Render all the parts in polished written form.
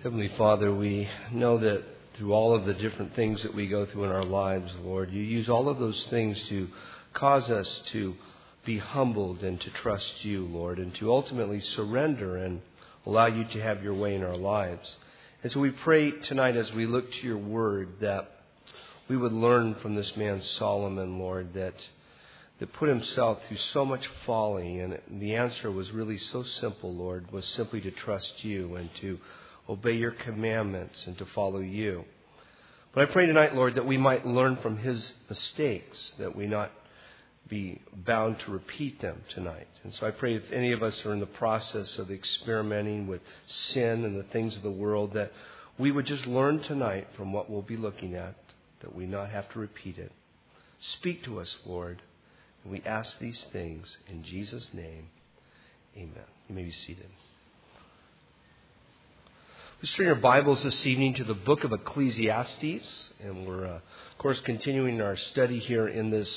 Heavenly Father, we know that through all of the different things that we go through in our lives, Lord, you use all of those things to cause us to be humbled and to trust you, Lord, and to ultimately surrender and allow you to have your way in our lives. And so we pray tonight as we look to your word that we would learn from this man Solomon, Lord, that put himself through so much folly. And the answer was really so simple, Lord, was simply to trust you and to obey your commandments and to follow you. But I pray tonight, Lord, that we might learn from his mistakes, that we not be bound to repeat them tonight. And so I pray if any of us are in the process of experimenting with sin and the things of the world, that we would just learn tonight from what we'll be looking at, that we not have to repeat it. Speak to us, Lord. And we ask these things in Jesus' name. Amen. You may be seated. Let's turn your Bibles this evening to the book of Ecclesiastes. And we're, of course, continuing our study here in this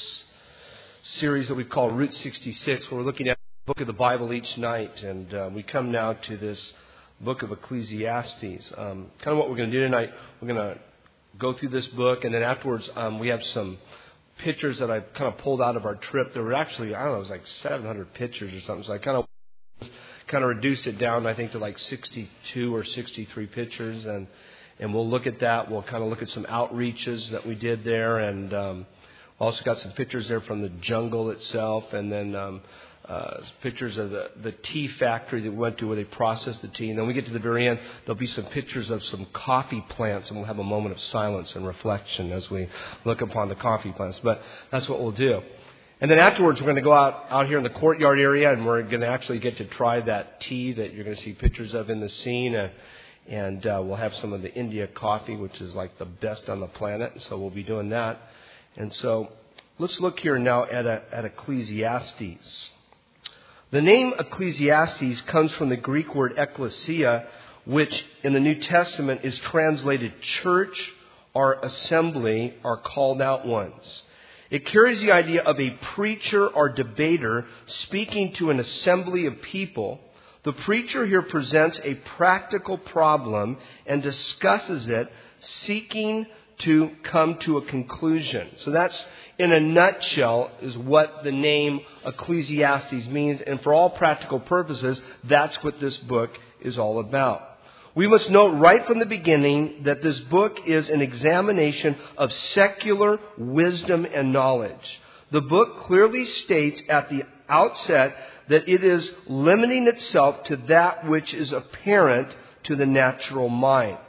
series that we call Route 66, where we're looking at the book of the Bible each night. And we come now to this book of Ecclesiastes. Kind of what we're going to do tonight, we're going to go through this book, and then afterwards we have some pictures that I kind of pulled out of our trip. There were actually, I don't know, it was like 700 pictures or something. So I kind of reduced it down, I think, to like 62 or 63 pictures. And we'll look at that. We'll kind of look at some outreaches that we did there. And also got some pictures there from the jungle itself. And then pictures of the tea factory that we went to where they processed the tea. And then we get to the very end, there'll be some pictures of some coffee plants. And we'll have a moment of silence and reflection as we look upon the coffee plants. But that's what we'll do. And then afterwards, we're going to go out here in the courtyard area, and we're going to actually get to try that tea that you're going to see pictures of in the scene. And we'll have some of the India coffee, which is like the best on the planet. So we'll be doing that. And so let's look here now at Ecclesiastes. The name Ecclesiastes comes from the Greek word ekklesia, which in the New Testament is translated church or assembly or called out ones. It carries the idea of a preacher or debater speaking to an assembly of people. The preacher here presents a practical problem and discusses it, seeking to come to a conclusion. So that's, in a nutshell, is what the name Ecclesiastes means. And for all practical purposes, that's what this book is all about. We must note right from the beginning that this book is an examination of secular wisdom and knowledge. The book clearly states at the outset that it is limiting itself to that which is apparent to the natural mind.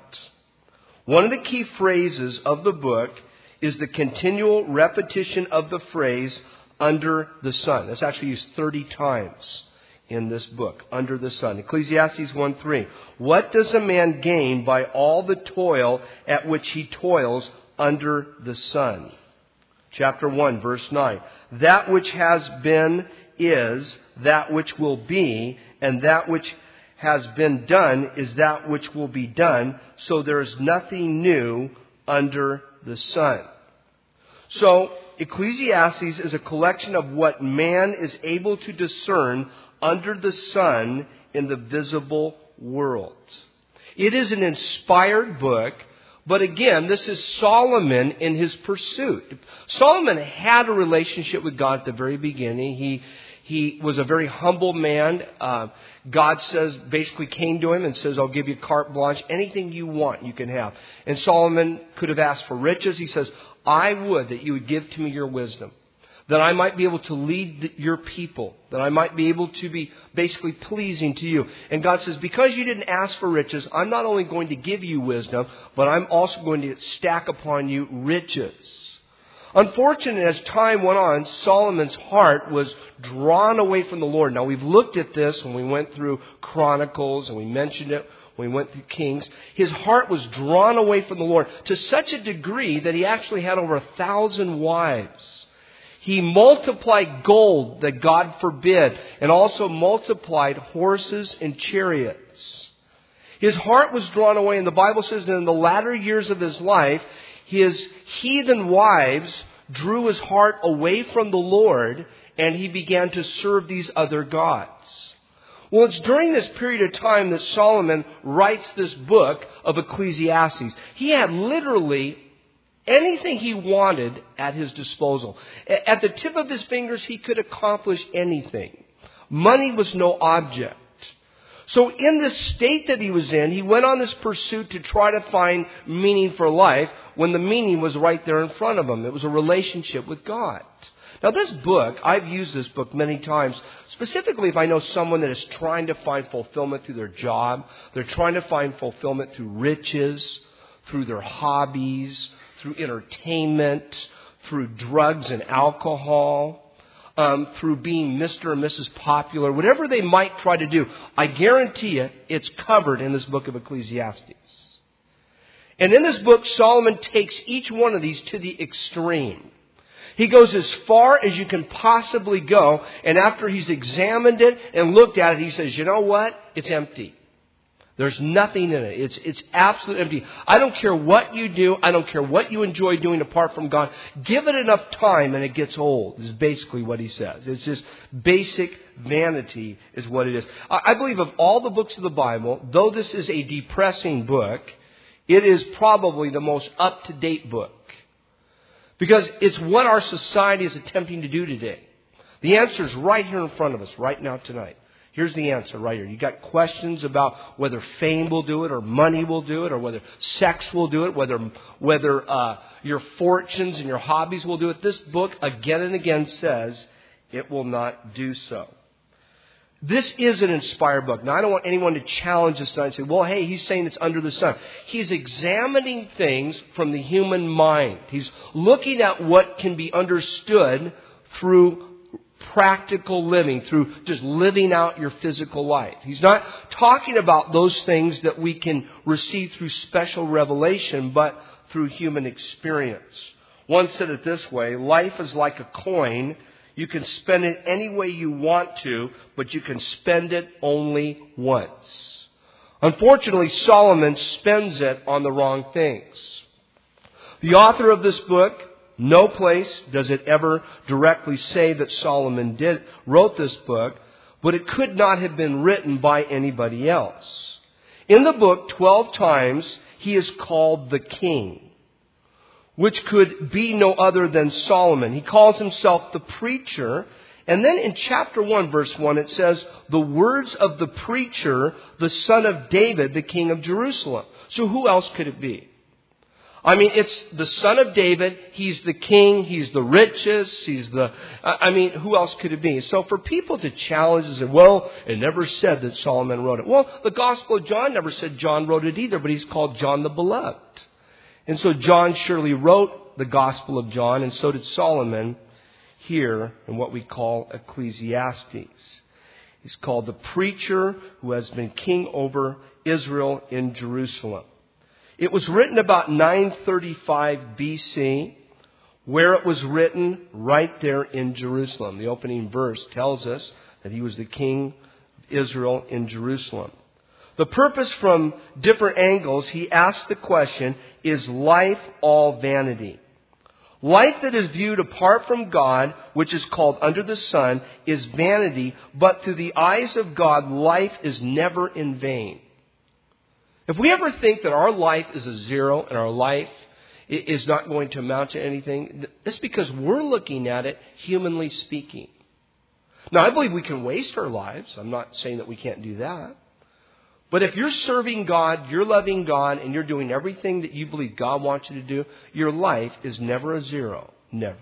One of the key phrases of the book is the continual repetition of the phrase, under the sun. That's actually used 30 times in this book, under the sun. Ecclesiastes 1:3. What does a man gain by all the toil at which he toils under the sun? Chapter 1, verse 9. That which has been is that which will be, and that which has been done is that which will be done. So there is nothing new under the sun. So Ecclesiastes is a collection of what man is able to discern under the sun in the visible world. It is an inspired book, but again, this is Solomon in his pursuit. Solomon had a relationship with God at the very beginning. He was a very humble man. God basically came to him and says, I'll give you carte blanche. Anything you want, you can have. And Solomon could have asked for riches. He says, I would that you would give to me your wisdom, that I might be able to lead your people, that I might be able to be basically pleasing to you. And God says, because you didn't ask for riches, I'm not only going to give you wisdom, but I'm also going to stack upon you riches. Unfortunately, as time went on, Solomon's heart was drawn away from the Lord. Now, we've looked at this when we went through Chronicles, and we mentioned it when we went through Kings. His heart was drawn away from the Lord to such a degree that he actually had over 1,000 wives. He multiplied gold that God forbid, and also multiplied horses and chariots. His heart was drawn away, and the Bible says that in the latter years of his life, his heathen wives drew his heart away from the Lord, and he began to serve these other gods. Well, it's during this period of time that Solomon writes this book of Ecclesiastes. He had literally anything he wanted at his disposal. At the tip of his fingers, he could accomplish anything. Money was no object. So in this state that he was in, he went on this pursuit to try to find meaning for life when the meaning was right there in front of him. It was a relationship with God. Now this book, I've used this book many times, specifically if I know someone that is trying to find fulfillment through their job. They're trying to find fulfillment through riches, through their hobbies, through entertainment, through drugs and alcohol, through being Mr. or Mrs. Popular, whatever they might try to do. I guarantee you it's covered in this book of Ecclesiastes. And in this book, Solomon takes each one of these to the extreme. He goes as far as you can possibly go, and after he's examined it and looked at it, he says, you know what? It's empty. There's nothing in it. It's absolutely empty. I don't care what you do. I don't care what you enjoy doing apart from God. Give it enough time and it gets old, is basically what he says. It's just basic vanity is what it is. I believe of all the books of the Bible, though this is a depressing book, it is probably the most up-to-date book. Because it's what our society is attempting to do today. The answer is right here in front of us, right now, tonight. Here's the answer right here. You got questions about whether fame will do it, or money will do it, or whether sex will do it, whether your fortunes and your hobbies will do it. This book again and again says it will not do so. This is an inspired book. Now, I don't want anyone to challenge this tonight and say, well, hey, he's saying it's under the sun. He's examining things from the human mind. He's looking at what can be understood through practical living, through just living out your physical life. He's not talking about those things that we can receive through special revelation, but through human experience. One said it this way: life is like a coin. You can spend it any way you want to, but you can spend it only once. Unfortunately, Solomon spends it on the wrong things. The author of this book, no place does it ever directly say that Solomon wrote this book, but it could not have been written by anybody else. In the book, 12 times, he is called the king, which could be no other than Solomon. He calls himself the preacher. And then in chapter 1, verse 1, it says, the words of the preacher, the son of David, the king of Jerusalem. So who else could it be? I mean, it's the son of David. He's the king. He's the richest. Who else could it be? So for people to challenge and say, well, it never said that Solomon wrote it. Well, the Gospel of John never said John wrote it either, but he's called John the Beloved. And so John surely wrote the Gospel of John, and so did Solomon here in what we call Ecclesiastes. He's called the preacher who has been king over Israel in Jerusalem. It was written about 935 BC, where it was written right there in Jerusalem. The opening verse tells us that he was the king of Israel in Jerusalem. The purpose from different angles, he asked the question, is life all vanity? Life that is viewed apart from God, which is called under the sun, is vanity, but through the eyes of God, life is never in vain. If we ever think that our life is a zero and our life is not going to amount to anything, it's because we're looking at it humanly speaking. Now, I believe we can waste our lives. I'm not saying that we can't do that. But if you're serving God, you're loving God, and you're doing everything that you believe God wants you to do, your life is never a zero. Never.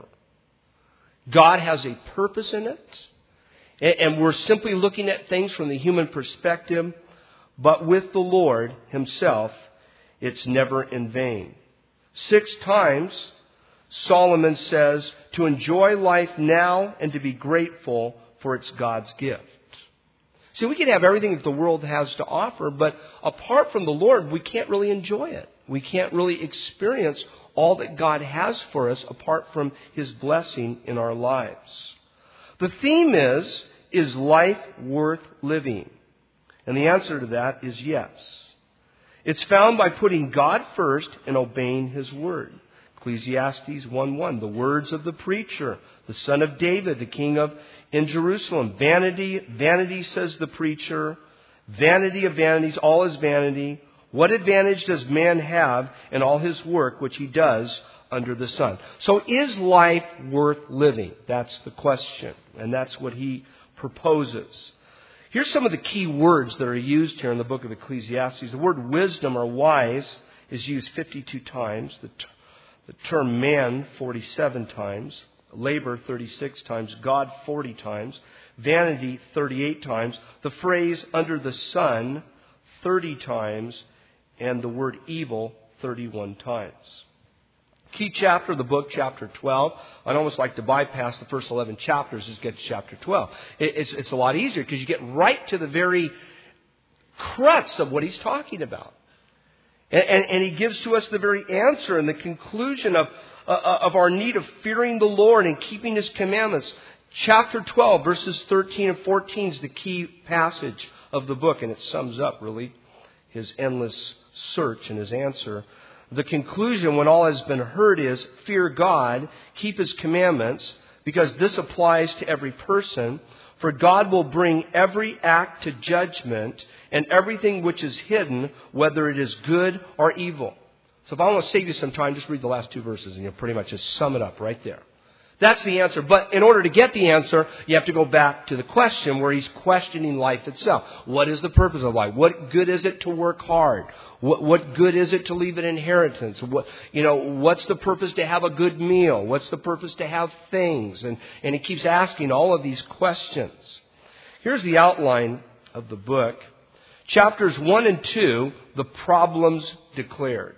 God has a purpose in it. And we're simply looking at things from the human perspective. But with the Lord Himself, it's never in vain. 6 times, Solomon says to enjoy life now and to be grateful for it's God's gift. See, we can have everything that the world has to offer, but apart from the Lord, we can't really enjoy it. We can't really experience all that God has for us apart from His blessing in our lives. The theme is life worth living? And the answer to that is yes. It's found by putting God first and obeying His word. Ecclesiastes 1:1, the words of the preacher, the son of David, the king in Jerusalem. Vanity, vanity, says the preacher. Vanity of vanities, all is vanity. What advantage does man have in all his work which he does under the sun? So is life worth living? That's the question. And that's what he proposes. Here's some of the key words that are used here in the book of Ecclesiastes. The word wisdom or wise is used 52 times. The term man 47 times. Labor 36 times. God 40 times. Vanity 38 times. The phrase under the sun 30 times. And the word evil 31 times. Key chapter of the book, chapter 12. I'd almost like to bypass the first 11 chapters, just get to chapter 12. It's a lot easier because you get right to the very crux of what he's talking about. And he gives to us the very answer and the conclusion of our need of fearing the Lord and keeping his commandments. Chapter 12, verses 13 and 14 is the key passage of the book, and it sums up, really, his endless search and his answer. The conclusion, when all has been heard, is fear God, keep his commandments, because this applies to every person. For God will bring every act to judgment and everything which is hidden, whether it is good or evil. So if I want to save you some time, just read the last two verses and you'll pretty much just sum it up right there. That's the answer. But in order to get the answer, you have to go back to the question where he's questioning life itself. What is the purpose of life? What good is it to work hard? What good is it to leave an inheritance? What's the purpose to have a good meal? What's the purpose to have things? And he keeps asking all of these questions. Here's the outline of the book. Chapters 1 and 2, the problems declared.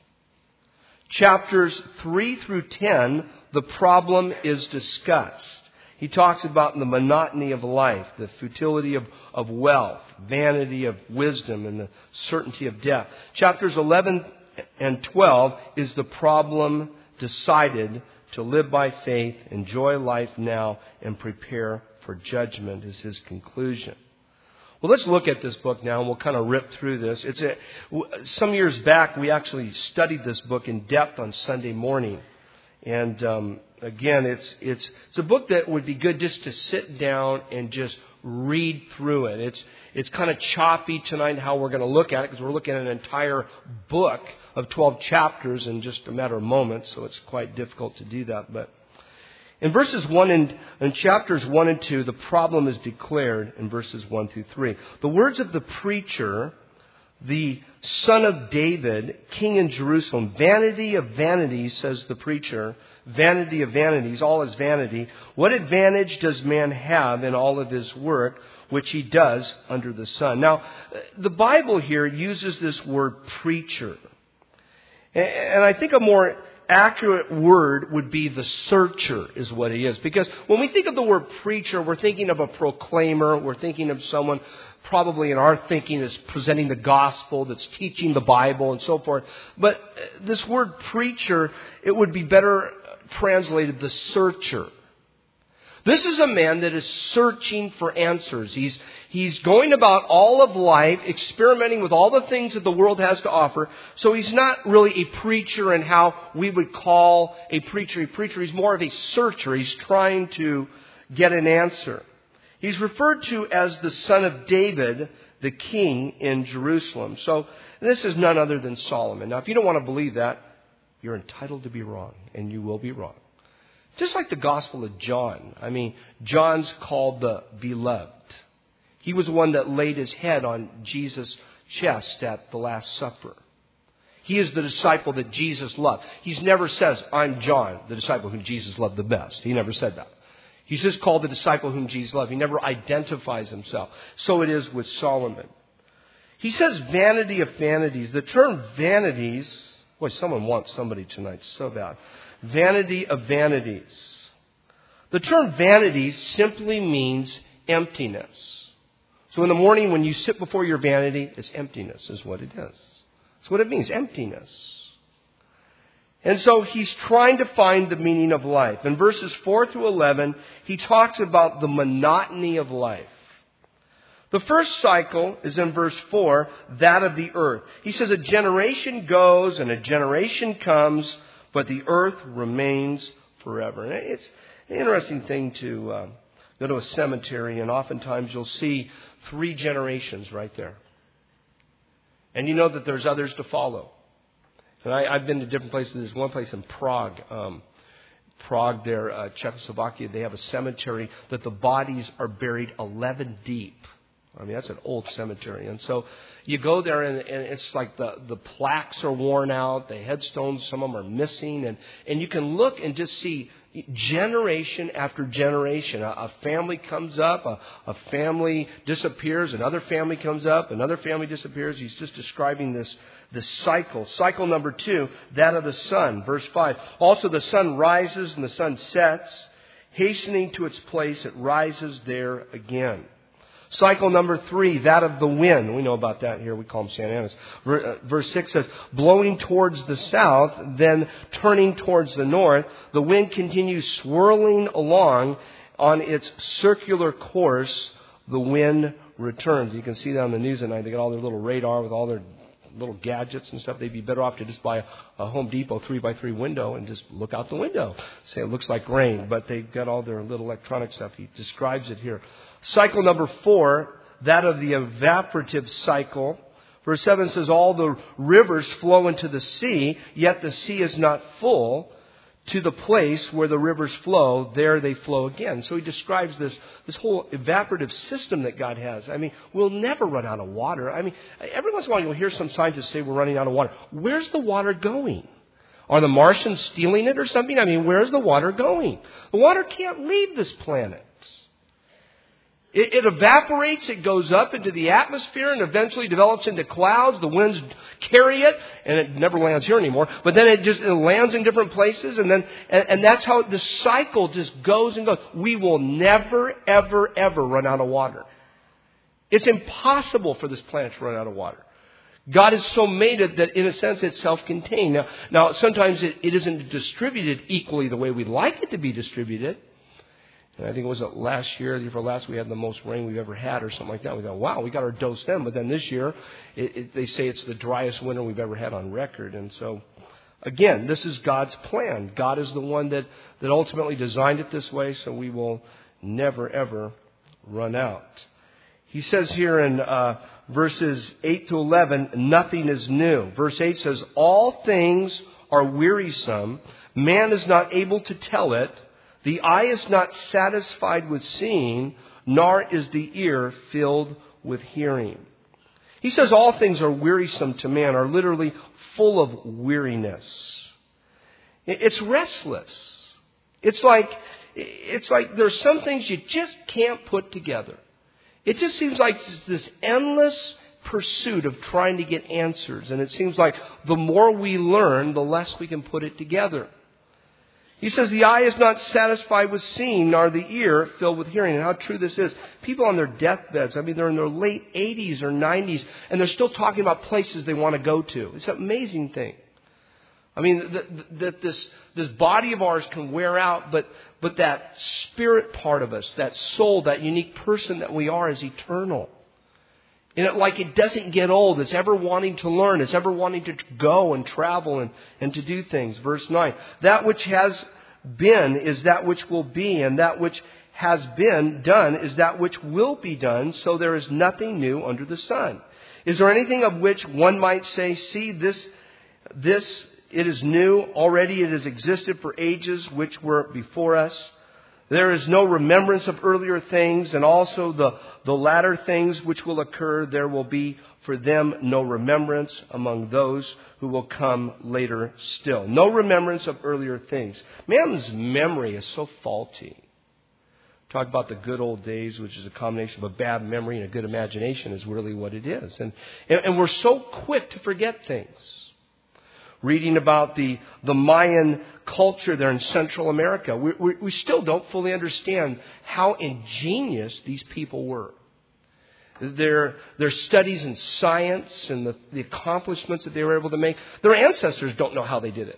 Chapters 3 through 10, the problem is discussed. He talks about the monotony of life, the futility of wealth, vanity of wisdom, and the certainty of death. Chapters 11 and 12 is the problem decided to live by faith, enjoy life now, and prepare for judgment is his conclusion. Well, let's look at this book now, and we'll kind of rip through this. Some years back, we actually studied this book in depth on Sunday morning. And again, it's a book that would be good just to sit down and just read through it. It's kind of choppy tonight how we're going to look at it, because we're looking at an entire book of 12 chapters in just a matter of moments, so it's quite difficult to do that. But in chapters 1 and 2, the problem is declared in verses 1 through 3. The words of the preacher, the son of David, king in Jerusalem, vanity of vanities, says the preacher, vanity of vanities, all is vanity. What advantage does man have in all of his work, which he does under the sun? Now, the Bible here uses this word preacher. And I think a more accurate word would be the searcher is what he is. Because when we think of the word preacher, we're thinking of a proclaimer. We're thinking of someone probably in our thinking is presenting the gospel, that's teaching the Bible and so forth. But this word preacher, it would be better translated the searcher. This is a man that is searching for answers. He's going about all of life, experimenting with all the things that the world has to offer. So he's not really a preacher in how we would call a preacher a preacher. He's more of a searcher. He's trying to get an answer. He's referred to as the son of David, the king in Jerusalem. So this is none other than Solomon. Now, if you don't want to believe that, you're entitled to be wrong, and you will be wrong. Just like the Gospel of John. I mean, John's called the beloved. He was the one that laid his head on Jesus' chest at the Last Supper. He is the disciple that Jesus loved. He never says, I'm John, the disciple whom Jesus loved the best. He never said that. He's just called the disciple whom Jesus loved. He never identifies himself. So it is with Solomon. He says vanity of vanities. The term vanities, boy, someone wants somebody tonight so bad. Vanity of vanities. The term vanities simply means emptiness. So in the morning when you sit before your vanity, it's emptiness is what it is. That's what it means, emptiness. And so he's trying to find the meaning of life. In verses 4 through 11, he talks about the monotony of life. The first cycle is in verse 4, that of the earth. He says a generation goes and a generation comes, but the earth remains forever. And An interesting thing to go to a cemetery, and oftentimes you'll see 3 generations right there. And you know that there's others to follow. And I've been to different places. There's one place in Prague. Prague there, Czechoslovakia, they have a cemetery that the bodies are buried 11 deep. I mean, that's an old cemetery. And so you go there and it's like the plaques are worn out, the headstones, some of them are missing. And you can look and just see generation after generation. A family comes up, a family disappears, another family comes up, another family disappears. He's just describing this cycle. Cycle number 2, that of the sun. Verse 5. Also the sun rises and the sun sets. Hastening to its place, it rises there again. Cycle number 3, that of the wind. We know about that here. We call them Santa Anas. Verse 6 says, blowing towards the south, then turning towards the north. The wind continues swirling along on its circular course. The wind returns. You can see that on the news at night. They got all their little radar with all their little gadgets and stuff. They'd be better off to just buy a Home Depot 3x3 window and just look out the window. Say it looks like rain, but they've got all their little electronic stuff. He describes it here. Cycle number 4, that of the evaporative cycle. Verse 7 says, all the rivers flow into the sea, yet the sea is not full. To the place where the rivers flow, there they flow again. So he describes this whole evaporative system that God has. I mean, we'll never run out of water. I mean, every once in a while you'll hear some scientists say we're running out of water. Where's the water going? Are the Martians stealing it or something? I mean, where's the water going? The water can't leave this planet. It evaporates, it goes up into the atmosphere and eventually develops into clouds. The winds carry it and it never lands here anymore. But then it lands in different places and that's how the cycle just goes and goes. We will never, ever, ever run out of water. It's impossible for this planet to run out of water. God has so made it that in a sense it's self-contained. Now sometimes it isn't distributed equally the way we'd like it to be distributed. And I think it was last year, the year before last, we had the most rain we've ever had or something like that. We thought, wow, we got our dose then. But then this year, they say it's the driest winter we've ever had on record. And so, again, this is God's plan. God is the one that ultimately designed it this way, so we will never, ever run out. He says here in verses 8 to 11, nothing is new. Verse 8 says, all things are wearisome. Man is not able to tell it. The eye is not satisfied with seeing, nor is the ear filled with hearing. He says all things are wearisome to man, are literally full of weariness. It's restless. It's like there's some things you just can't put together. It just seems like this endless pursuit of trying to get answers. And it seems like the more we learn, the less we can put it together. He says the eye is not satisfied with seeing, nor the ear filled with hearing. And how true this is. People on their deathbeds, I mean, they're in their late 80s or 90s, and they're still talking about places they want to go to. It's an amazing thing. I mean, that this body of ours can wear out, but that spirit part of us, that soul, that unique person that we are is eternal. And it doesn't get old. It's ever wanting to learn. It's ever wanting to go and travel and to do things. Verse 9. That which has been is that which will be, and that which has been done is that which will be done. So there is nothing new under the sun. Is there anything of which one might say, see, this it is new. Already it has existed for ages which were before us. There is no remembrance of earlier things, and also the latter things which will occur, there will be for them no remembrance among those who will come later still. No remembrance of earlier things. Man's memory is so faulty. Talk about the good old days, which is a combination of a bad memory and a good imagination, is really what it is. And we're so quick to forget things. Reading about the Mayan culture there in Central America, we still don't fully understand how ingenious these people were. Their studies in science and the accomplishments that they were able to make, their ancestors don't know how they did it.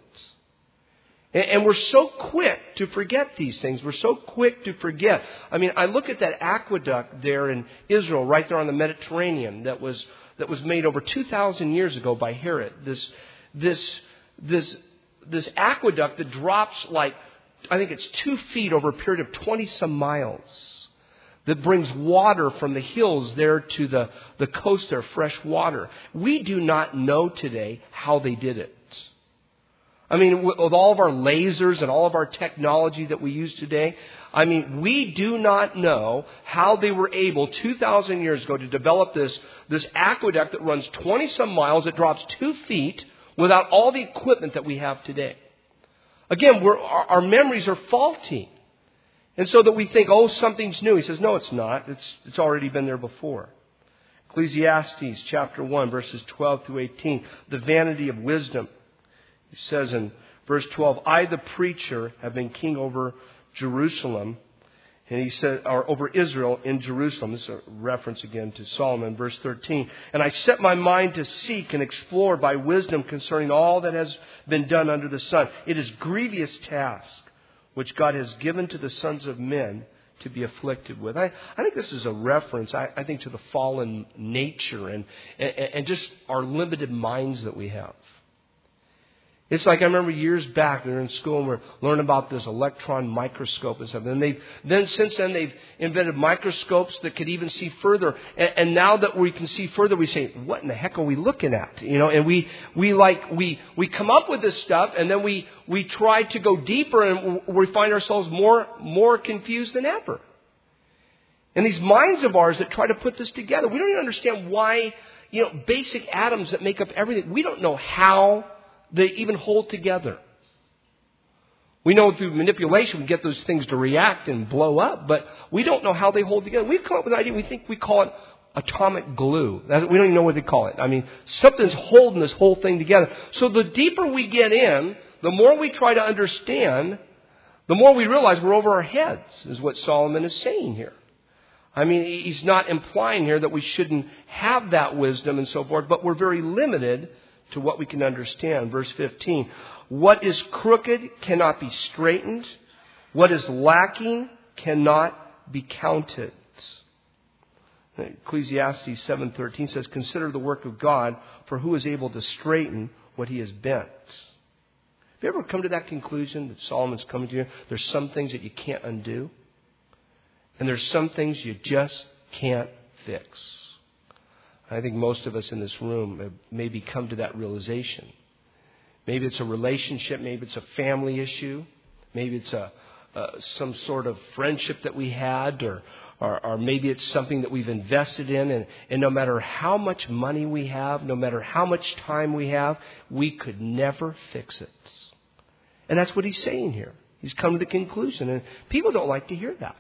And we're so quick to forget these things. We're so quick to forget. I mean, I look at that aqueduct there in Israel, right there on the Mediterranean, that was made over 2,000 years ago by Herod. This aqueduct that drops like I think it's 2 feet over a period of 20 some miles, that brings water from the hills there to the coast there, fresh water. We do not know today how they did it. I mean, with all of our lasers and all of our technology that we use today, I mean, we do not know how they were able 2,000 years ago to develop this aqueduct that runs 20 some miles, it drops 2 feet without all the equipment that we have today. Again, our memories are faulty. And so that we think, oh, something's new. He says, no, it's not. It's already been there before. Ecclesiastes chapter 1, verses 12 through 18, the vanity of wisdom. He says in verse 12, I, the preacher, have been king over Jerusalem. And he said, or over Israel in Jerusalem. This is a reference again to Solomon, verse 13. And I set my mind to seek and explore by wisdom concerning all that has been done under the sun. It is grievous task which God has given to the sons of men to be afflicted with. I think this is a reference, I think, to the fallen nature and just our limited minds that we have. It's like I remember years back we were in school and we were learning about this electron microscope and stuff. And since then they've invented microscopes that could even see further. And now that we can see further, we say, what in the heck are we looking at? You know, and we come up with this stuff and then we try to go deeper and we find ourselves more confused than ever. And these minds of ours that try to put this together, we don't even understand why, basic atoms that make up everything, we don't know how they even hold together. We know through manipulation we get those things to react and blow up, but we don't know how they hold together. We've come up with an idea, we call it atomic glue. We don't even know what they call it. I mean, something's holding this whole thing together. So the deeper we get in, the more we try to understand, the more we realize we're over our heads, is what Solomon is saying here. I mean, he's not implying here that we shouldn't have that wisdom and so forth, but we're very limited to what we can understand. Verse 15, what is crooked cannot be straightened. What is lacking cannot be counted. Ecclesiastes 7:13 says, consider the work of God, for who is able to straighten what he has bent? Have you ever come to that conclusion that Solomon's coming to you? There's some things that you can't undo. And there's some things you just can't fix. I think most of us in this room have maybe come to that realization. Maybe it's a relationship. Maybe it's a family issue. Maybe it's some sort of friendship that we had, or maybe it's something that we've invested in. And no matter how much money we have, no matter how much time we have, we could never fix it. And that's what he's saying here. He's come to the conclusion. And people don't like to hear that.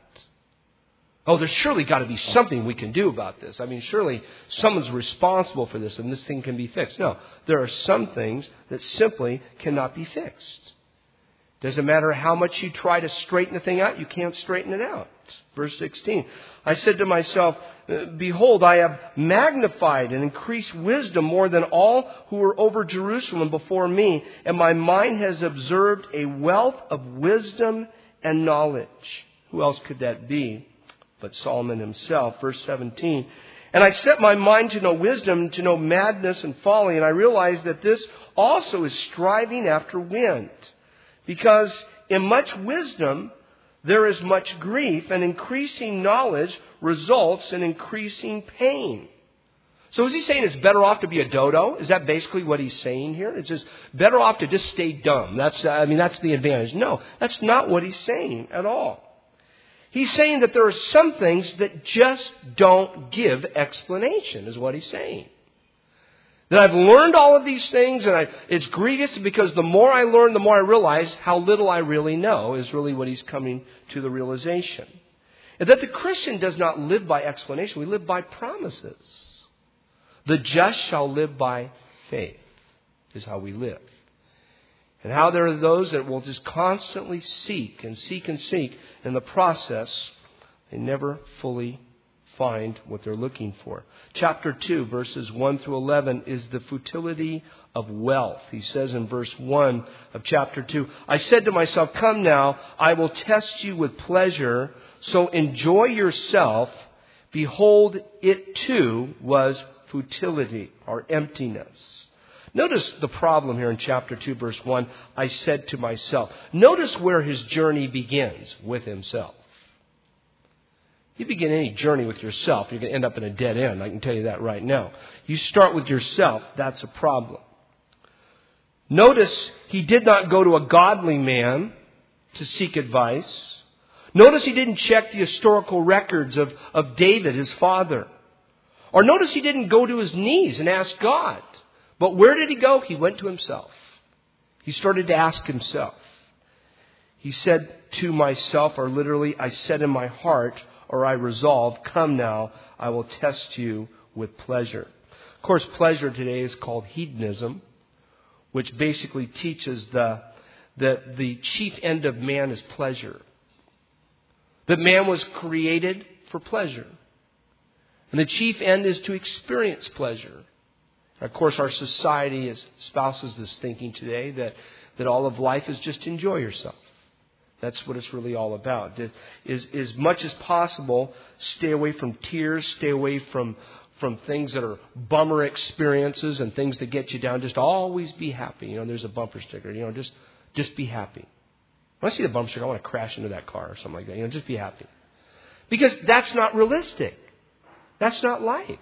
Oh, there's surely got to be something we can do about this. I mean, surely someone's responsible for this and this thing can be fixed. No, there are some things that simply cannot be fixed. Doesn't matter how much you try to straighten the thing out, you can't straighten it out. Verse 16, I said to myself, behold, I have magnified and increased wisdom more than all who were over Jerusalem before me, and my mind has observed a wealth of wisdom and knowledge. Who else could that be but Solomon himself? Verse 17, and I set my mind to know wisdom, to know madness and folly, and I realized that this also is striving after wind. Because in much wisdom there is much grief, and increasing knowledge results in increasing pain. So is he saying it's better off to be a dodo? Is that basically what he's saying here? It's just better off to just stay dumb. That's the advantage. No, that's not what he's saying at all. He's saying that there are some things that just don't give explanation, is what he's saying. That I've learned all of these things, and it's grievous because the more I learn, the more I realize how little I really know, is really what he's coming to the realization. And that the Christian does not live by explanation. We live by promises. The just shall live by faith, is how we live. And how there are those that will just constantly seek and seek and seek. In the process, they never fully find what they're looking for. Chapter 2, verses 1 through 11, is the futility of wealth. He says in verse 1 of chapter 2, I said to myself, come now, I will test you with pleasure, so enjoy yourself. Behold, it too was futility or emptiness. Notice the problem here in chapter 2, verse 1. I said to myself. Notice where his journey begins, with himself. You begin any journey with yourself, you're going to end up in a dead end. I can tell you that right now. You start with yourself, that's a problem. Notice he did not go to a godly man to seek advice. Notice he didn't check the historical records of David, his father. Or notice he didn't go to his knees and ask God. But where did he go? He went to himself. He started to ask himself. He said to myself, or literally, I said in my heart, or I resolved, come now, I will test you with pleasure. Of course, pleasure today is called hedonism, which basically teaches that the chief end of man is pleasure. That man was created for pleasure. And the chief end is to experience pleasure. Of course, our society espouses this thinking today that all of life is just to enjoy yourself. That's what it's really all about. As much as possible, stay away from tears, stay away from things that are bummer experiences and things that get you down. Just always be happy. There's a bumper sticker. Just be happy. When I see the bumper sticker, I want to crash into that car or something like that. Just be happy. Because that's not realistic. That's not life.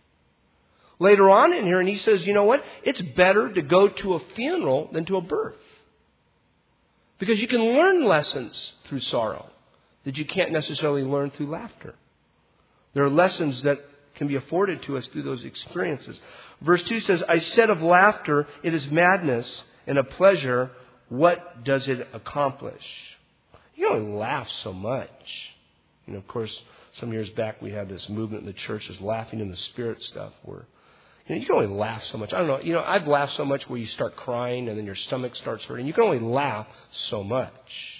Later on in here, and he says, you know what? It's better to go to a funeral than to a birth. Because you can learn lessons through sorrow that you can't necessarily learn through laughter. There are lessons that can be afforded to us through those experiences. Verse 2 says, I said of laughter, it is madness, and of pleasure, what does it accomplish? You can only laugh so much. Of course, some years back we had this movement in the church, this laughing in the spirit stuff, where you can only laugh so much. I don't know. I've laughed so much where you start crying and then your stomach starts hurting. You can only laugh so much.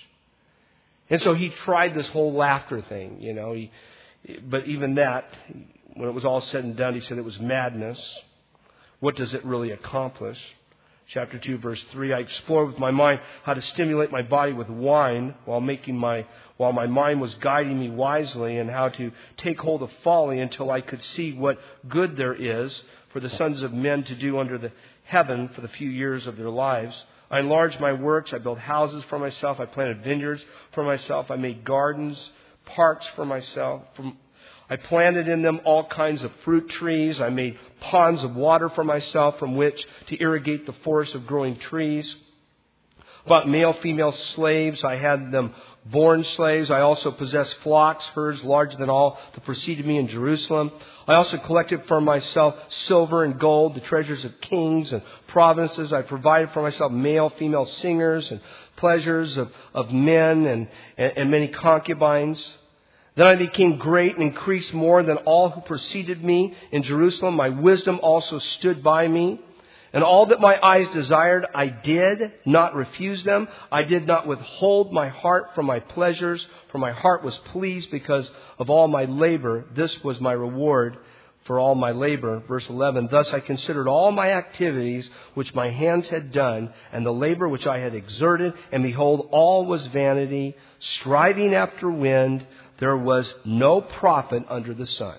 And so he tried this whole laughter thing, but even that, when it was all said and done, he said it was madness. What does it really accomplish? Chapter 2, verse 3, I explored with my mind how to stimulate my body with wine while my mind was guiding me wisely, and how to take hold of folly until I could see what good there is for the sons of men to do under the heaven for the few years of their lives. I enlarged my works. I built houses for myself. I planted vineyards for myself. I made gardens, parks for myself. I planted in them all kinds of fruit trees. I made ponds of water for myself from which to irrigate the forest of growing trees. Bought male, female slaves. I had them born slaves. I also possessed flocks, herds larger than all that preceded me in Jerusalem. I also collected for myself silver and gold, the treasures of kings and provinces. I provided for myself male, female singers and pleasures of men and many concubines. Then I became great and increased more than all who preceded me in Jerusalem. My wisdom also stood by me. And all that my eyes desired, I did not refuse them. I did not withhold my heart from my pleasures, for my heart was pleased because of all my labor. This was my reward for all my labor. Verse 11, thus I considered all my activities which my hands had done, and the labor which I had exerted, and behold, all was vanity, striving after wind. There was no profit under the sun.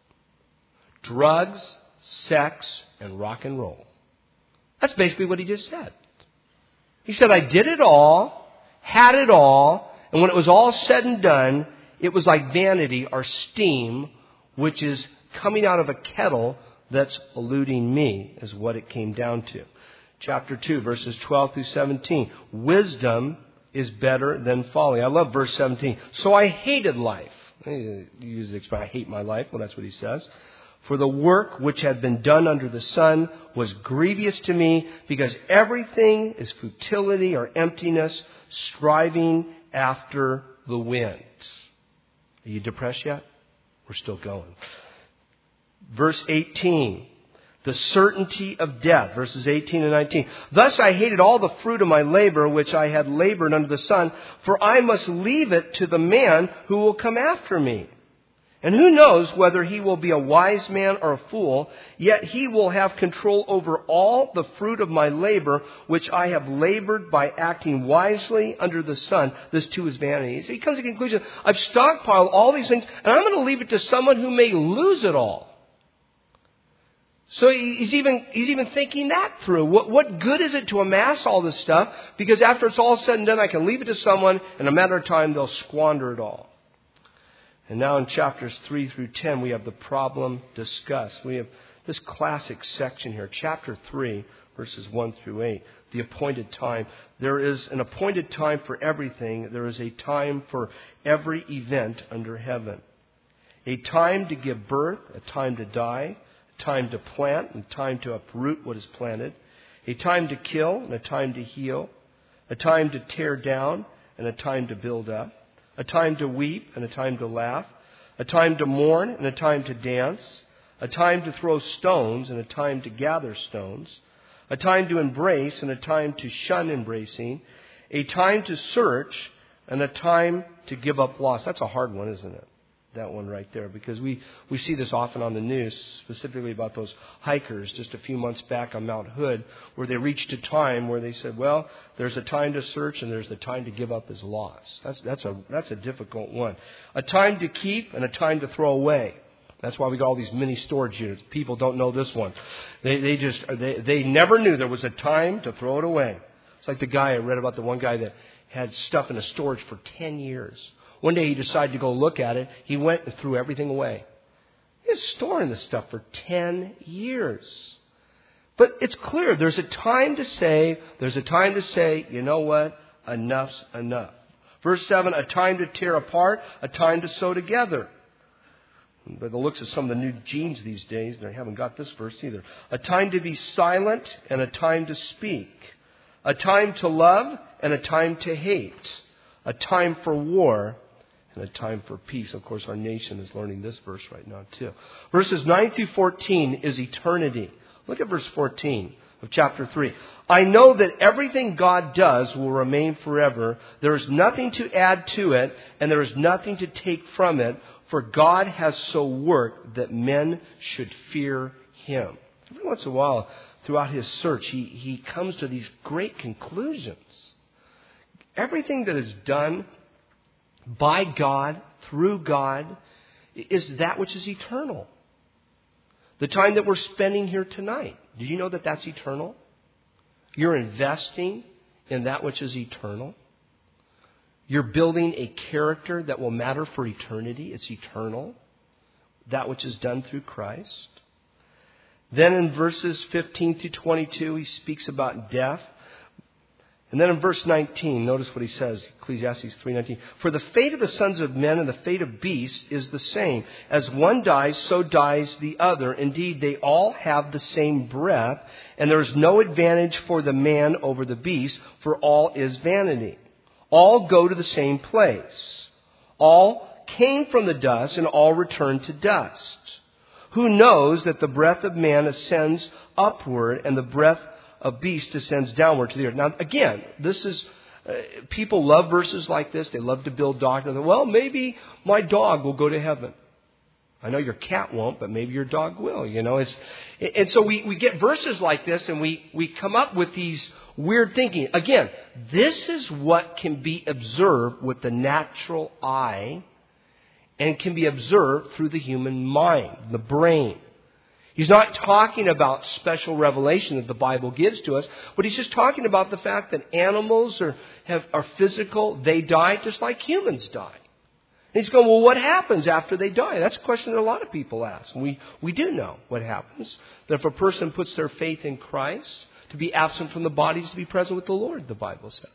Drugs, sex, and rock and roll. That's basically what he just said. He said, I did it all, had it all, and when it was all said and done, it was like vanity or steam, which is coming out of a kettle that's eluding me, is what it came down to. Chapter 2, verses 12 through 17. Wisdom is better than folly. I love verse 17. So I hated life. He uses the expression, I hate my life. Well, that's what he says. For the work which had been done under the sun was grievous to me, because everything is futility or emptiness, striving after the wind. Are you depressed yet? We're still going. Verse 18. The certainty of death, verses 18 and 19. Thus I hated all the fruit of my labor, which I had labored under the sun, for I must leave it to the man who will come after me. And who knows whether he will be a wise man or a fool, yet he will have control over all the fruit of my labor, which I have labored by acting wisely under the sun. This too is vanity. So he comes to the conclusion, I've stockpiled all these things, and I'm going to leave it to someone who may lose it all. So he's even thinking that through. What good is it to amass all this stuff? Because after it's all said and done, I can leave it to someone, and in a matter of time, they'll squander it all. And now in chapters 3 through 10, we have the problem discussed. We have this classic section here, chapter 3, verses 1 through 8, the appointed time. There is an appointed time for everything. There is a time for every event under heaven. A time to give birth, a time to die, a time to plant, and a time to uproot what is planted, a time to kill, and a time to heal, a time to tear down, and a time to build up, a time to weep, and a time to laugh, a time to mourn, and a time to dance, a time to throw stones, and a time to gather stones, a time to embrace, and a time to shun embracing, a time to search, and a time to give up lost. That's a hard one, isn't it? That one right there, because we see this often on the news, specifically about those hikers just a few months back on Mount Hood, where they reached a time where they said, well, there's a time to search and there's the time to give up as lost. That's a difficult one. A time to keep and a time to throw away. That's why we got all these mini storage units. People don't know this one. They never knew there was a time to throw it away. It's like the guy I read about, the one guy that had stuff in a storage for 10 years. One day he decided to go look at it. He went and threw everything away. He was storing this stuff for 10 years. But it's clear there's a time to say, you know what? Enough's enough. Verse 7, a time to tear apart, a time to sew together. By the looks of some of the new genes these days, they haven't got this verse either. A time to be silent and a time to speak. A time to love and a time to hate. A time for war and a time for peace. Of course, our nation is learning this verse right now too. Verses 9 through 14 is eternity. Look at verse 14 of chapter 3. I know that everything God does will remain forever. There is nothing to add to it, and there is nothing to take from it, for God has so worked that men should fear Him. Every once in a while, throughout his search, he comes to these great conclusions. Everything that is done by God, through God, is that which is eternal. The time that we're spending here tonight, did you know that that's eternal? You're investing in that which is eternal. You're building a character that will matter for eternity. It's eternal. That which is done through Christ. Then in verses 15 through 22, he speaks about death. And then in verse 19, notice what he says, Ecclesiastes 3:19. For the fate of the sons of men and the fate of beasts is the same. As one dies, so dies the other. Indeed, they all have the same breath, and there is no advantage for the man over the beast, for all is vanity. All go to the same place. All came from the dust, and all return to dust. Who knows that the breath of man ascends upward, and the breath of beast descends downward to the earth? Now, again, this is, people love verses like this. They love to build doctrine. Well, maybe my dog will go to heaven. I know your cat won't, but maybe your dog will. You know, and so we get verses like this, and we come up with these weird thinking. Again, this is what can be observed with the natural eye and can be observed through the human mind, the brain. He's not talking about special revelation that the Bible gives to us, but he's just talking about the fact that animals are physical. They die just like humans die. And he's going, well, what happens after they die? That's a question that a lot of people ask. And we do know what happens. That if a person puts their faith in Christ, to be absent from the body is to be present with the Lord, the Bible says.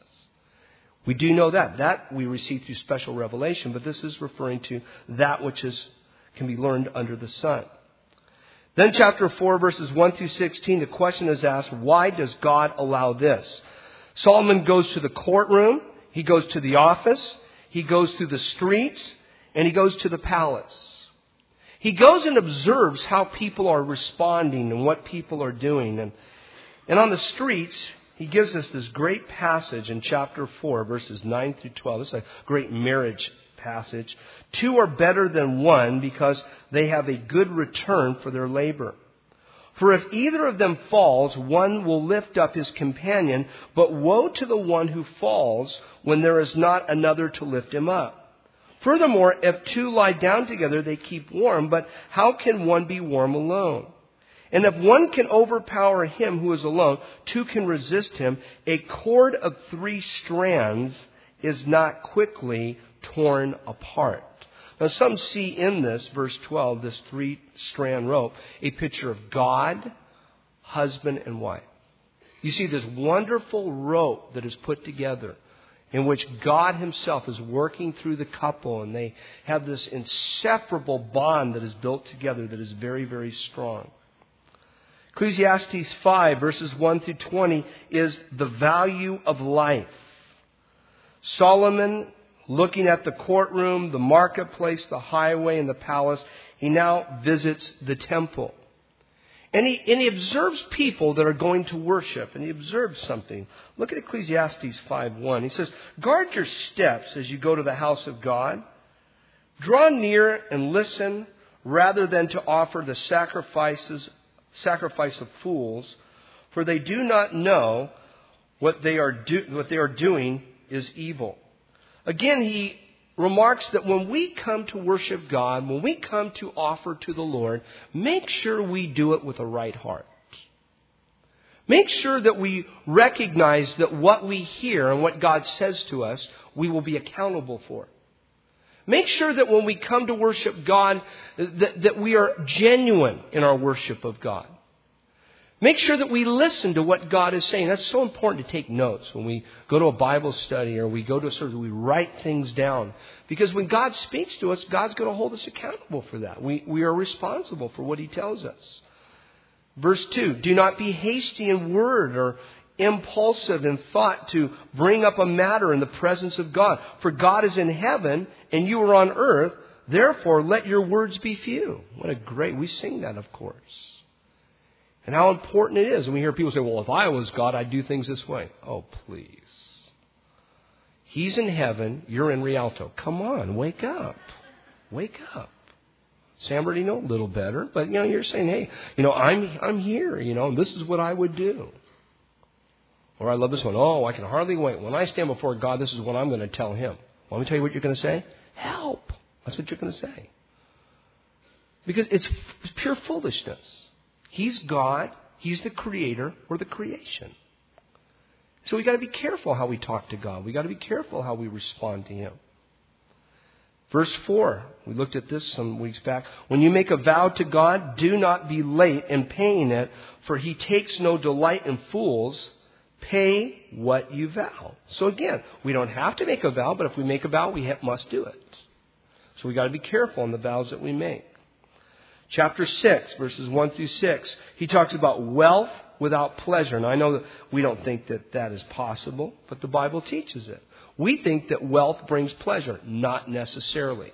We do know that. That we receive through special revelation, but this is referring to that which can be learned under the sun. Then chapter 4, verses 1 through 16, the question is asked, why does God allow this? Solomon goes to the courtroom, he goes to the office, he goes through the streets, and he goes to the palace. He goes and observes how people are responding and what people are doing. And on the streets, he gives us this great passage in chapter 4, verses 9 through 12. This is a great marriage passage. Two are better than one because they have a good return for their labor. For if either of them falls, one will lift up his companion, but woe to the one who falls when there is not another to lift him up. Furthermore, if two lie down together, they keep warm, but how can one be warm alone? And if one can overpower him who is alone, two can resist him. A cord of 3 strands is not quickly torn apart. Now some see in this, verse 12, this 3-strand rope, a picture of God, husband, and wife. You see this wonderful rope that is put together in which God himself is working through the couple, and they have this inseparable bond that is built together that is very, very strong. Ecclesiastes 5, verses 1 through 20, is the value of life. Solomon, looking at the courtroom, the marketplace, the highway, and the palace, he now visits the temple. And he observes people that are going to worship, and he observes something. Look at Ecclesiastes 5:1. He says, "Guard your steps as you go to the house of God. Draw near and listen rather than to offer the sacrifice of fools, for they do not know what they are doing is evil." Again, he remarks that when we come to worship God, when we come to offer to the Lord, make sure we do it with a right heart. Make sure that we recognize that what we hear and what God says to us, we will be accountable for. Make sure that when we come to worship God, that we are genuine in our worship of God. Make sure that we listen to what God is saying. That's so important to take notes when we go to a Bible study or we go to a service. We write things down. Because when God speaks to us, God's going to hold us accountable for that. We are responsible for what He tells us. Verse 2, "Do not be hasty in word or impulsive in thought to bring up a matter in the presence of God. For God is in heaven and you are on earth. Therefore, let your words be few." We sing that, of course. And how important it is. And we hear people say, "Well, if I was God, I'd do things this way." Oh, please. He's in heaven. You're in Rialto. Come on, wake up. Wake up. San Bernardino, a little better. But, you're saying, "Hey, I'm here, and this is what I would do." Or I love this one. "Oh, I can hardly wait. When I stand before God, this is what I'm going to tell Him." Well, let me tell you what you're going to say. Help. That's what you're going to say. Because it's pure foolishness. He's God. He's the creator. We're the creation. So we got to be careful how we talk to God. We got to be careful how we respond to Him. Verse 4. We looked at this some weeks back. "When you make a vow to God, do not be late in paying it, for He takes no delight in fools. Pay what you vow." So again, we don't have to make a vow, but if we make a vow, we must do it. So we got to be careful on the vows that we make. Chapter 6, verses 1 through 6, he talks about wealth without pleasure. And I know that we don't think that that is possible, but the Bible teaches it. We think that wealth brings pleasure. Not necessarily.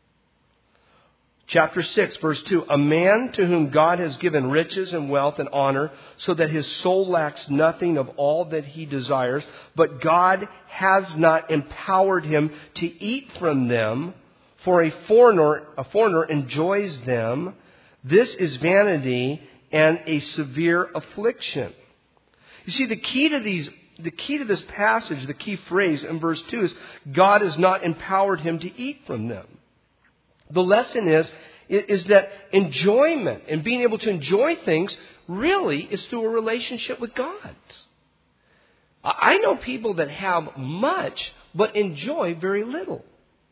Chapter 6, verse 2, "A man to whom God has given riches and wealth and honor, so that his soul lacks nothing of all that he desires, but God has not empowered him to eat from them, for a foreigner enjoys them. This is vanity and a severe affliction." You see, the key to this passage, the key phrase in verse 2 is, God has not empowered him to eat from them. The lesson is that enjoyment and being able to enjoy things really is through a relationship with God. I know people that have much but enjoy very little.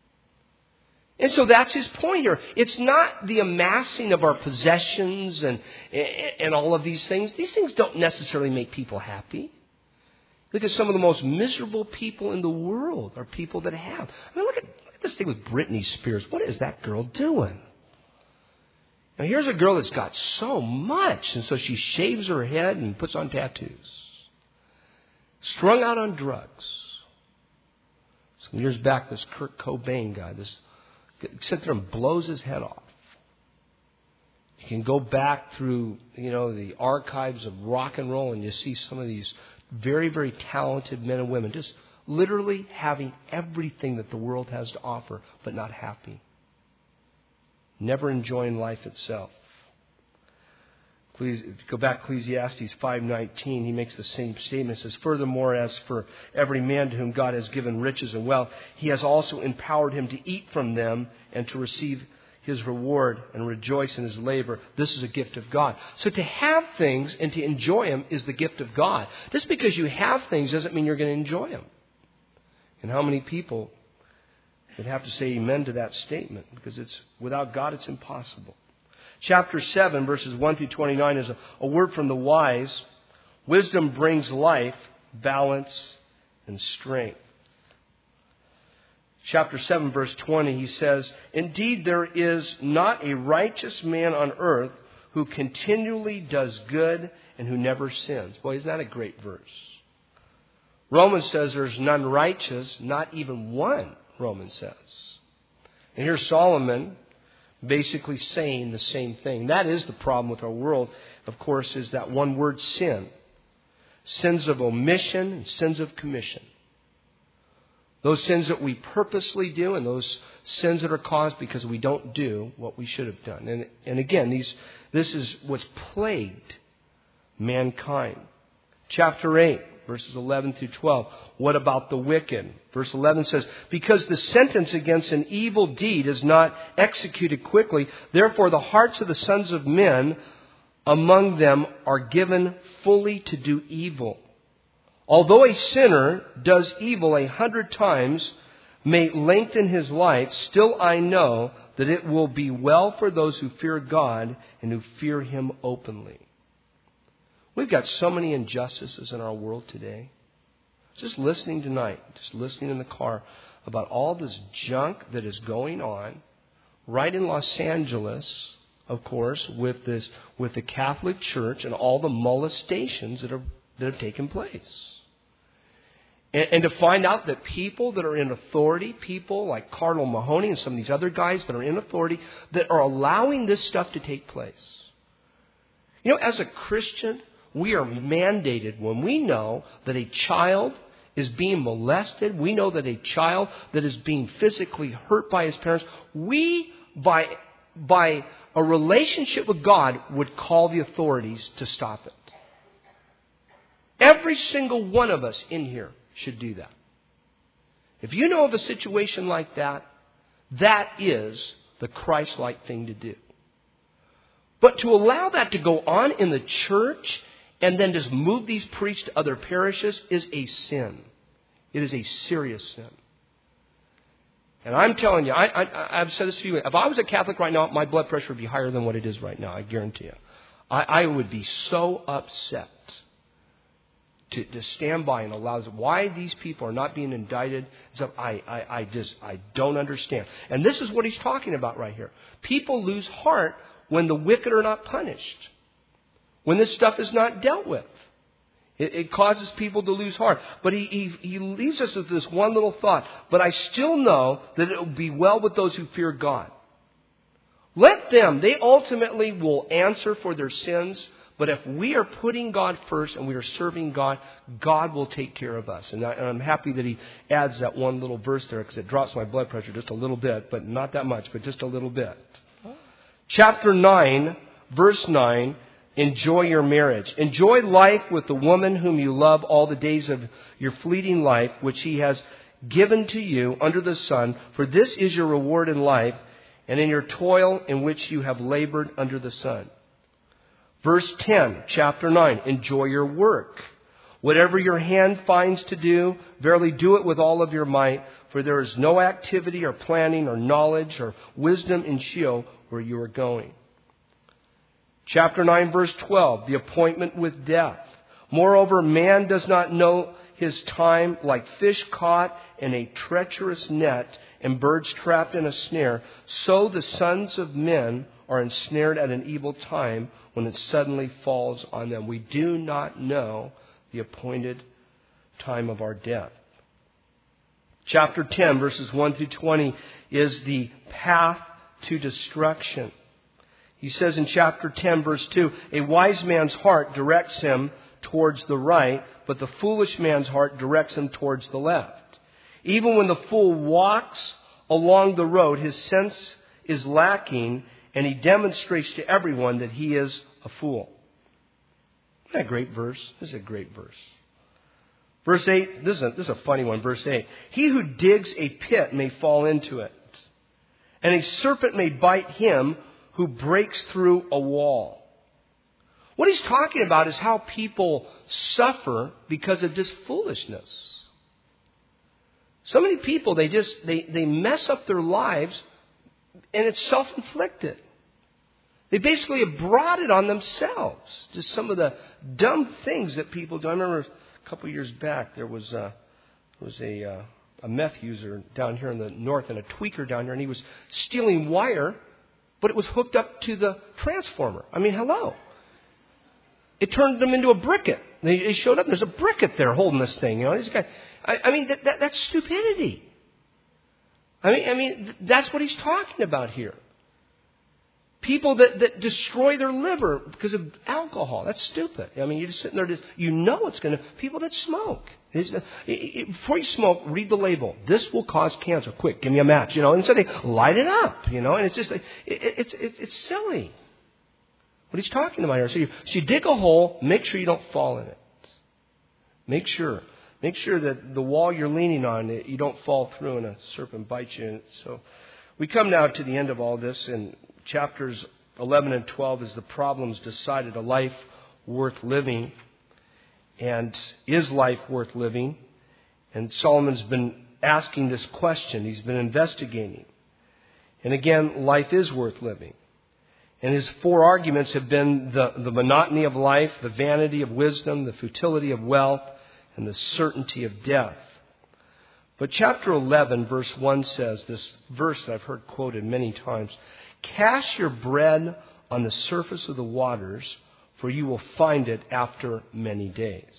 And so that's his point here. It's not the amassing of our possessions and all of these things. These things don't necessarily make people happy. Look at some of the most miserable people in the world are people that have. I mean, look at this thing with Britney Spears. What is that girl doing? Now, here's a girl that's got so much, and so she shaves her head and puts on tattoos. Strung out on drugs. Some years back, this Kurt Cobain guy, sits there and blows his head off. You can go back through, the archives of rock and roll, and you see some of these very, very talented men and women just literally having everything that the world has to offer, but not happy. Never enjoying life itself. Please, if you go back to Ecclesiastes 5:19, he makes the same statement. He says, "Furthermore, as for every man to whom God has given riches and wealth, He has also empowered him to eat from them and to receive his reward and rejoice in his labor. This is a gift of God. So to have things and to enjoy them is the gift of God. Just because you have things doesn't mean you're going to enjoy them. And how many people would have to say amen to that statement? Because without God, it's impossible. Chapter 7, verses 1 through 29 is a word from the wise. Wisdom brings life, balance, and strength. Chapter 7, verse 20, he says, "Indeed, there is not a righteous man on earth who continually does good and who never sins." Boy, isn't that a great verse? Romans says there's none righteous, not even one, Romans says. And here's Solomon basically saying the same thing. That is the problem with our world, of course, is that one word, sin. Sins of omission and sins of commission. Those sins that we purposely do and those sins that are caused because we don't do what we should have done. And again, this is what's plagued mankind. Chapter 8, verses 11 through 12. What about the wicked? Verse 11 says, "Because the sentence against an evil deed is not executed quickly, therefore the hearts of the sons of men among them are given fully to do evil. Although a sinner does evil 100 times, may lengthen his life, still I know that it will be well for those who fear God and who fear Him openly." We've got so many injustices in our world today. Just listening tonight, just listening in the car about all this junk that is going on right in Los Angeles, of course, with the Catholic Church and all the molestations that have taken place. And to find out that people that are in authority, people like Cardinal Mahoney and some of these other guys that are in authority, that are allowing this stuff to take place. You know, as a Christian, we are mandated when we know that a child is being molested, we know that a child that is being physically hurt by his parents, we, by a relationship with God, would call the authorities to stop it. Every single one of us in here should do that. If you know of a situation like that, that is the Christ-like thing to do. But to allow that to go on in the church and then just move these priests to other parishes is a sin. It is a serious sin. And I'm telling you, I've said this to you, if I was a Catholic right now, my blood pressure would be higher than what it is right now, I guarantee you. I would be so upset to stand by and allow why these people are not being indicted. So I don't understand. And this is what he's talking about right here. People lose heart when the wicked are not punished, when this stuff is not dealt with. It causes people to lose heart. But he leaves us with this one little thought. But I still know that it will be well with those who fear God. Let them, they ultimately will answer for their sins. But if we are putting God first and we are serving God, God will take care of us. And I'm happy that he adds that one little verse there because it drops my blood pressure just a little bit, but not that much, but just a little bit. Chapter 9, verse 9, enjoy your marriage. Enjoy life with the woman whom you love all the days of your fleeting life, which he has given to you under the sun. For this is your reward in life and in your toil in which you have labored under the sun. Verse 10, chapter 9, enjoy your work. Whatever your hand finds to do, verily do it with all of your might, for there is no activity or planning or knowledge or wisdom in Sheol where you are going. Chapter 9, verse 12, the appointment with death. Moreover, man does not know his time, like fish caught in a treacherous net and birds trapped in a snare. So the sons of men are ensnared at an evil time when it suddenly falls on them. We do not know the appointed time of our death. Chapter 10, verses 1 through 20, is the path to destruction. He says in chapter 10, verse 2, a wise man's heart directs him towards the right, but the foolish man's heart directs him towards the left. Even when the fool walks along the road, his sense is lacking, and he demonstrates to everyone that he is a fool. Isn't that a great verse? This is a great verse. Verse 8, this is a funny one. Verse 8, he who digs a pit may fall into it. and a serpent may bite him who breaks through a wall. What he's talking about is how people suffer because of just foolishness. So many people, they mess up their lives, and it's self-inflicted. They basically have brought it on themselves. Just some of the dumb things that people do. I remember a couple of years back, there was a meth user down here in the north and a tweaker down here, and he was stealing wire, but it was hooked up to the transformer. I mean, hello. It turned them into a briquette. They showed up, and there's a briquette there holding this thing. You know, this guy. I mean, that's stupidity. I mean, that's what he's talking about here. People that destroy their liver because of alcohol. That's stupid. I mean, you're just sitting there, you know it's going to. People that smoke. Before you smoke, read the label. This will cause cancer. Quick, give me a match. You know, and so they light it up. You know, and it's just, it's silly. What he's talking about here. So you dig a hole, make sure you don't fall in it. Make sure that the wall you're leaning on, you don't fall through and a serpent bites you in it. So we come now to the end of all this, and chapters 11 and 12 is the problems decided a life worth living. And is life worth living? And Solomon's been asking this question. He's been investigating. And again, life is worth living. And his four arguments have been the monotony of life, the vanity of wisdom, the futility of wealth, and the certainty of death. But chapter 11, verse 1 says, this verse that I've heard quoted many times, "Cast your bread on the surface of the waters, for you will find it after many days."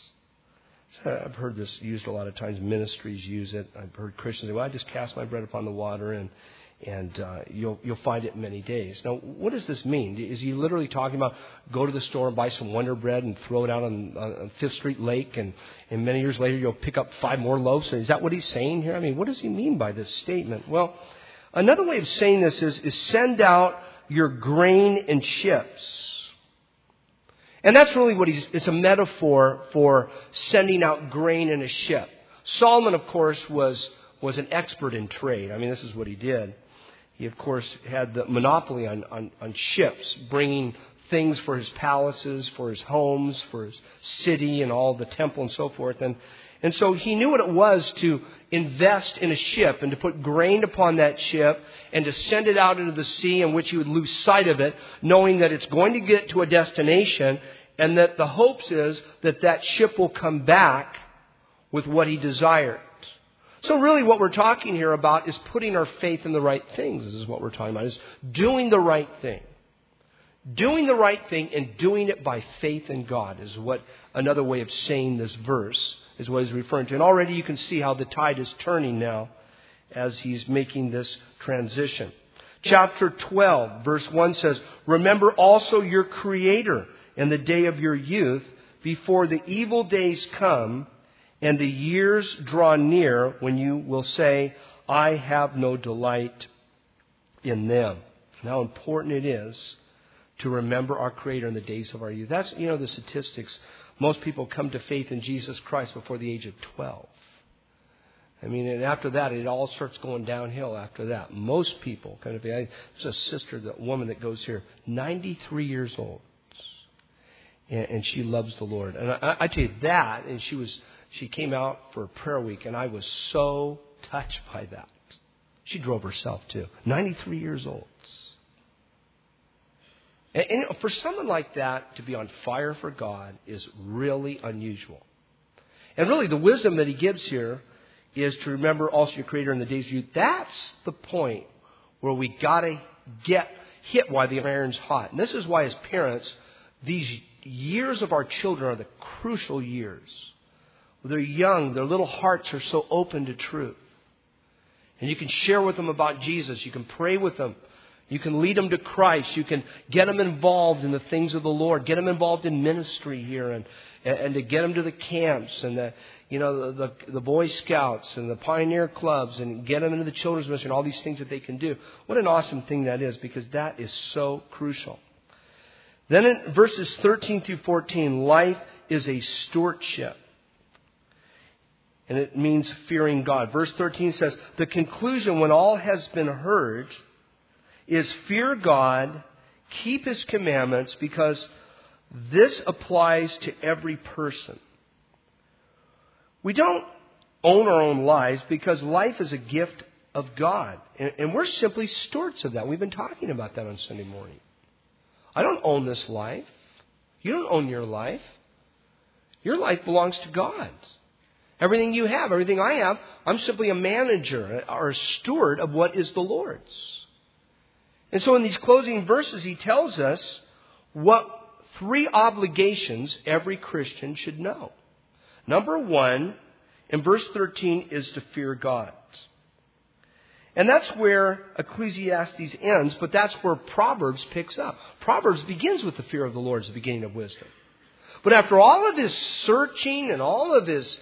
So I've heard this used a lot of times. Ministries use it. I've heard Christians say, "Well, I just cast my bread upon the water and you'll find it in many days." Now, what does this mean? Is he literally talking about go to the store and buy some Wonder Bread and throw it out on Fifth Street Lake, and many years later you'll pick up 5 more loaves? Is that what he's saying here? I mean, what does he mean by this statement? Well, another way of saying this is send out your grain in ships. And that's really what it's a metaphor for sending out grain in a ship. Solomon, of course, was an expert in trade. I mean, this is what he did. He, of course, had the monopoly on ships, bringing things for his palaces, for his homes, for his city, and all the temple and so forth. And so he knew what it was to invest in a ship and to put grain upon that ship and to send it out into the sea, in which he would lose sight of it, knowing that it's going to get to a destination, and that the hopes is that that ship will come back with what he desired. So really what we're talking here about is putting our faith in the right things. This is what we're talking about, is doing the right thing. Doing the right thing and doing it by faith in God is what another way of saying this verse is what he's referring to. And already you can see how the tide is turning now as he's making this transition. Chapter 12, verse 1 says, "Remember also your Creator in the day of your youth, before the evil days come and the years draw near when you will say, I have no delight in them." And how important it is to remember our Creator in the days of our youth. That's, the statistics. Most people come to faith in Jesus Christ before the age of 12. I mean, and after that, it all starts going downhill after that. Most people kind of, there's a sister, the woman that goes here, 93 years old. And she loves the Lord. And I tell you that, and she came out for prayer week, and I was so touched by that. She drove herself too. 93 years old. And for someone like that to be on fire for God is really unusual. And really the wisdom that he gives here is to remember also your Creator in the days of youth. That's the point where we got to get hit while the iron's hot. And this is why as parents, these years of our children are the crucial years. They're young. Their little hearts are so open to truth. And you can share with them about Jesus. You can pray with them. You can lead them to Christ. You can get them involved in the things of the Lord. Get them involved in ministry here, and to get them to the camps and the Boy Scouts and the Pioneer Clubs, and get them into the children's ministry and all these things that they can do. What an awesome thing that is, because that is so crucial. Then in verses 13 through 14, life is a stewardship. And it means fearing God. Verse 13 says, the conclusion when all has been heard is fear God, keep His commandments, because this applies to every person. We don't own our own lives because life is a gift of God. And we're simply stewards of that. We've been talking about that on Sunday morning. I don't own this life. You don't own your life. Your life belongs to God. Everything you have, everything I have, I'm simply a manager or a steward of what is the Lord's. And so in these closing verses, he tells us what 3 obligations every Christian should know. Number 1, in verse 13, is to fear God. And that's where Ecclesiastes ends, but that's where Proverbs picks up. Proverbs begins with the fear of the Lord as the beginning of wisdom. But after all of his searching and all of his,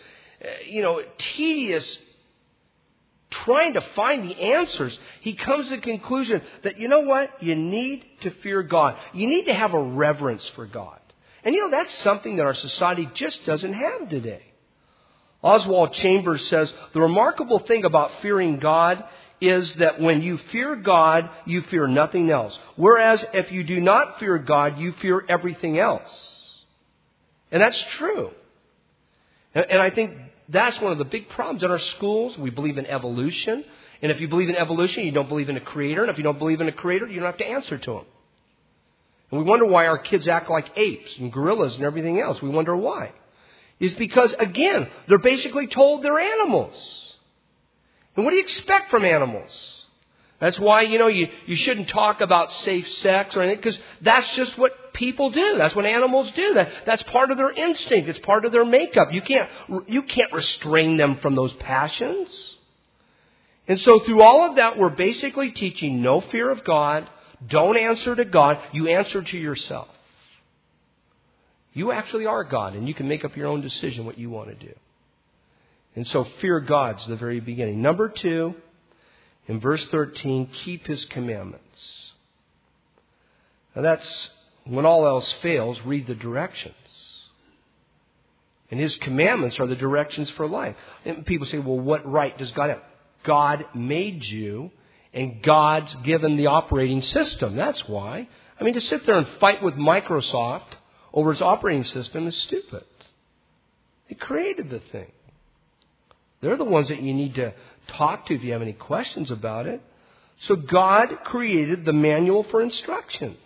tedious trying to find the answers, he comes to the conclusion that, you know what? You need to fear God. You need to have a reverence for God. And that's something that our society just doesn't have today. Oswald Chambers says, the remarkable thing about fearing God is that when you fear God, you fear nothing else. Whereas if you do not fear God, you fear everything else. And that's true. And I think that's one of the big problems in our schools. We believe in evolution. And if you believe in evolution, you don't believe in a creator. And if you don't believe in a creator, you don't have to answer to him. And we wonder why our kids act like apes and gorillas and everything else. We wonder why. It's because, again, they're basically told they're animals. And what do you expect from animals? That's why, you shouldn't talk about safe sex or anything, because that's just what people do. That's what animals do. That's part of their instinct. It's part of their makeup. You can't restrain them from those passions. And so through all of that, we're basically teaching no fear of God. Don't answer to God. You answer to yourself. You actually are God, and you can make up your own decision what you want to do. And so fear God's the very beginning. Number 2, in verse 13, keep His commandments. Now that's, when all else fails, read the directions. And His commandments are the directions for life. And people say, well, what right does God have? God made you, and God's given the operating system. That's why. To sit there and fight with Microsoft over its operating system is stupid. They created the thing. They're the ones that you need to talk to if you have any questions about it. So God created the manual for instructions.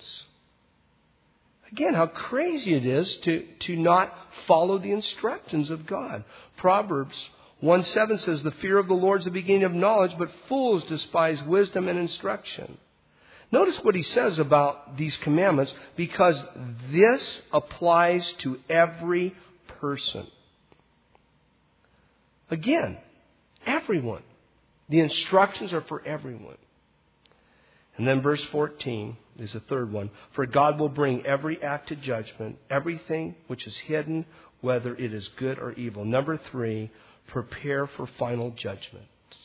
Again, how crazy it is to not follow the instructions of God. Proverbs 1:7 says, the fear of the Lord is the beginning of knowledge, but fools despise wisdom and instruction. Notice what he says about these commandments, because this applies to every person. Again, everyone. The instructions are for everyone. And then verse 14 is the third one. For God will bring every act to judgment, everything which is hidden, whether it is good or evil. Number 3, prepare for final judgment.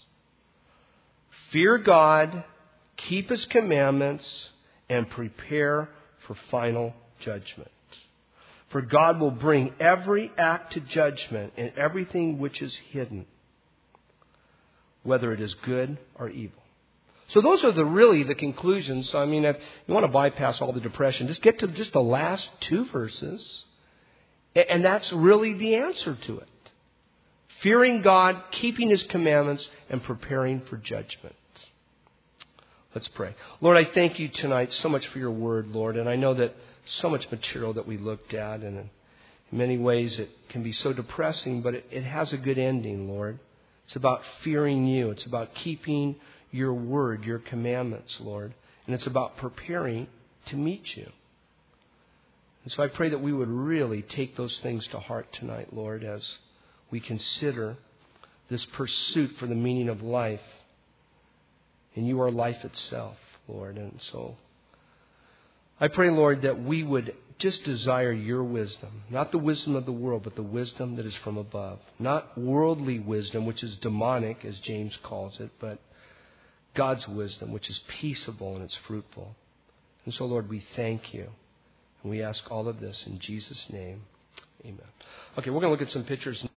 Fear God, keep His commandments, and prepare for final judgment. For God will bring every act to judgment and everything which is hidden, whether it is good or evil. So those are really the conclusions. If you want to bypass all the depression, just get to just the last 2 verses. And that's really the answer to it. Fearing God, keeping His commandments, and preparing for judgment. Let's pray. Lord, I thank You tonight so much for Your word, Lord. And I know that so much material that we looked at, and in many ways it can be so depressing, but it has a good ending, Lord. It's about fearing You. It's about keeping Your word, Your commandments, Lord. And it's about preparing to meet You. And so I pray that we would really take those things to heart tonight, Lord, as we consider this pursuit for the meaning of life. And You are life itself, Lord. And so I pray, Lord, that we would just desire Your wisdom. Not the wisdom of the world, but the wisdom that is from above. Not worldly wisdom, which is demonic, as James calls it, but God's wisdom, which is peaceable and it's fruitful. And so, Lord, we thank You. And we ask all of this in Jesus' name. Amen. Okay, we're going to look at some pictures.